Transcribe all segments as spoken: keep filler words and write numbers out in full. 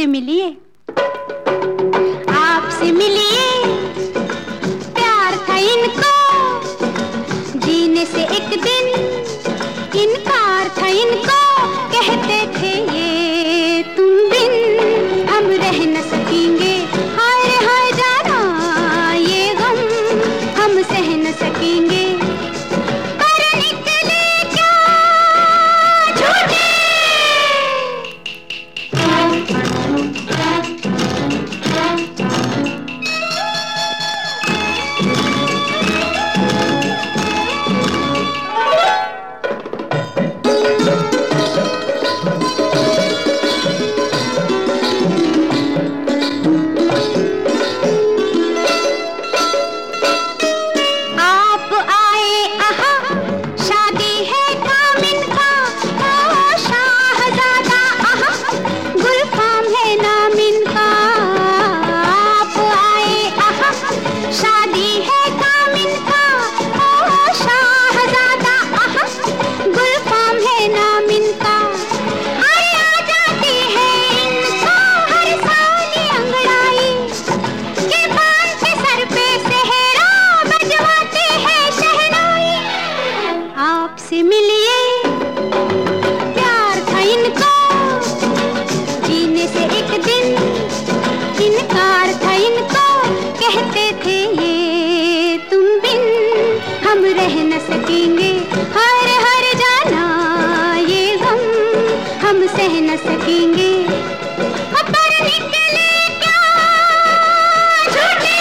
आपसे मिलिए, आपसे मिलिए, प्यार था इनको, जीने से एक दिन इनकार था इनको, कहते थे ये तुम बिन हम रह न सकेंगे, हाय हाय जाना ये गम हम सह न सकेंगे। आपसे मिलिए, प्यार था इनको, जीने से एक दिन इनकार था इनको, कहते थे ये तुम बिन हम रह न सकेंगे, हर हर जाना ये गम हम सह न सकेंगे। पर निकले क्या झूठे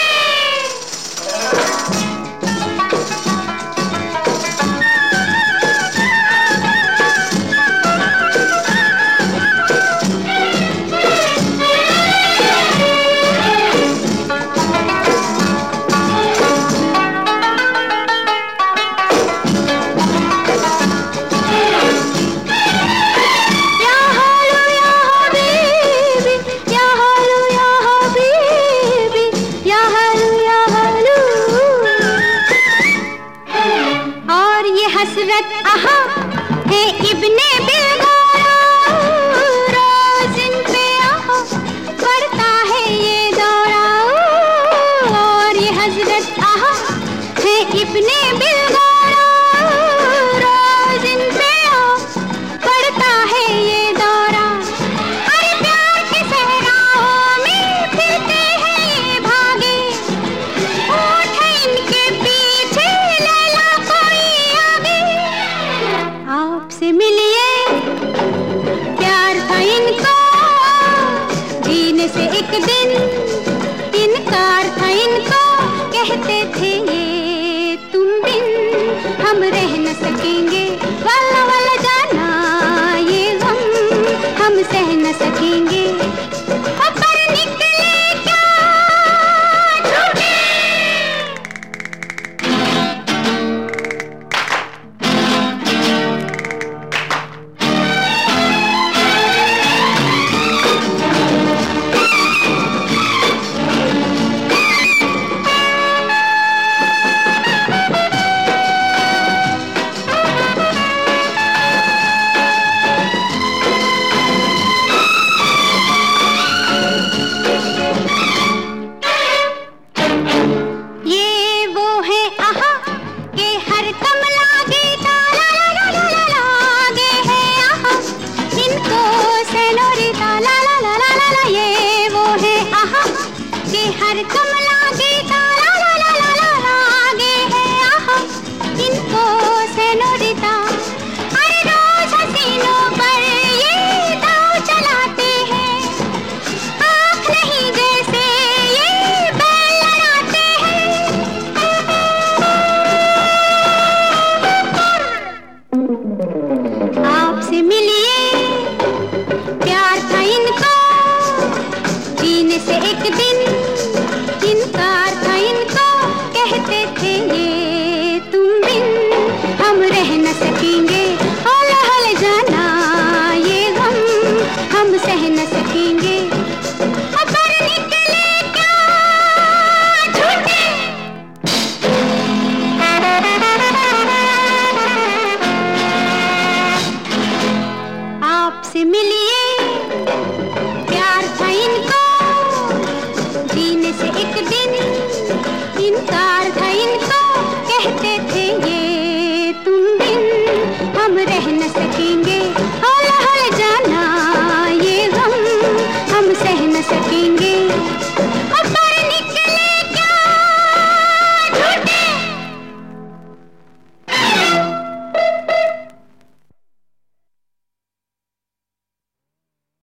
हसरत आहा है इब्ने बिलगारा, रोज इन पे आहा पड़ता है ये दौरा, और ये हजरत आहा है इब्ने बिलगारा, रोज इन पे आहा पड़ता है ये दौरा। अरे प्यार के सहराओं में फिरते हैं ये भागे, ऊँट है इनके पीछे लैला कोई आपसे मिलिए, प्यार था इनको, जीने से एक दिन इनकार था इनको, कहते थे ये तुम बिन हम रह न सकेंगे, वाला वाला जाना ये गम हम सह न सकेंगे। पर निकले क्या झूठे हर कमला गीता ला ला ला ला ला लागे है आहा इनको सेनोरिता। अरे रोज हसीनों पर ये दाव चलाते हैं, आँख नहीं जैसे ये बैल लड़ाते हैं। आपसे मिलिए, प्यार था इनको, जीने से एक दिन इनकार था इनको, कहते थे ये तुम बिन हम रह न सकेंगे।